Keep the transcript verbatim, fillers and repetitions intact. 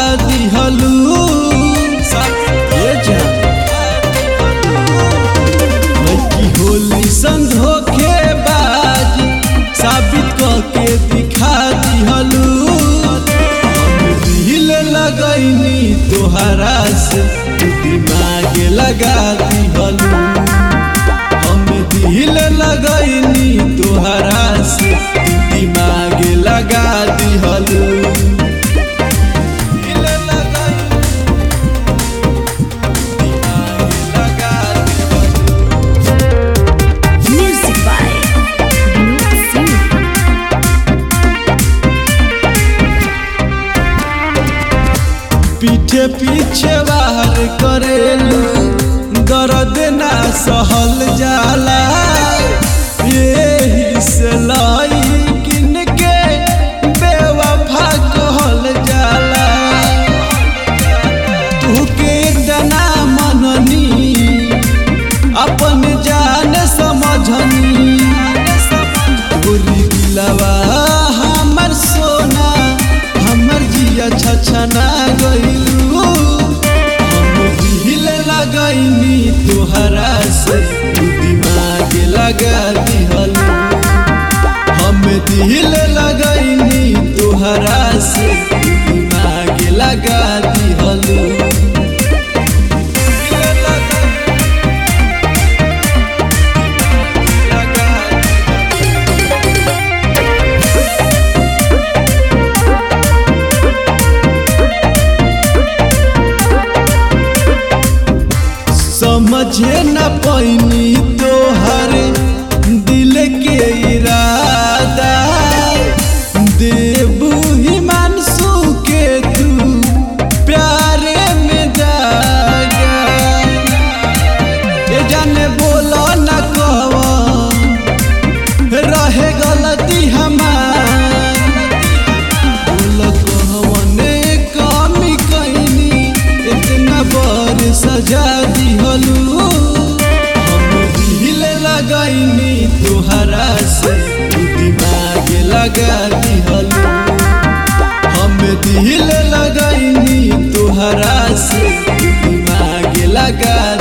दिहलू होली संग धोखेबाज साबित करके दिखा दिहलू दिल लगैनी तोहरा से दिमाग लगा दिहलू हम दिल लगैनी तोहरा से दिमाग लगा दिहलू पीछे पीछे बाहर करेलू दर्द ना सहल जाला यही से लइकिन के बेवफा कहल जाला तू के जना मननी अपन जान समझनी गोरी दिलवा हमर सोना हमर जिया छछना गइलू हम दिल लगैनी तोहरा से दिमाग लगा दिहलू हम दिल लगैनी तोहरा से दिमाग लगा दिहलू समझे न पैनी तोहर दिल के इरादा देबू हिमांशु के तू प्यारे में दागा ये जाने बोलो न कवन रहे गलती हमार बोलो कवन कमी कैनी इतना बड़ सजा दिहलू हम दिल लगैनी तोहरा से दिमाग लगा दिहलू हम दिल लगैनी तोहरा से दिमाग लगा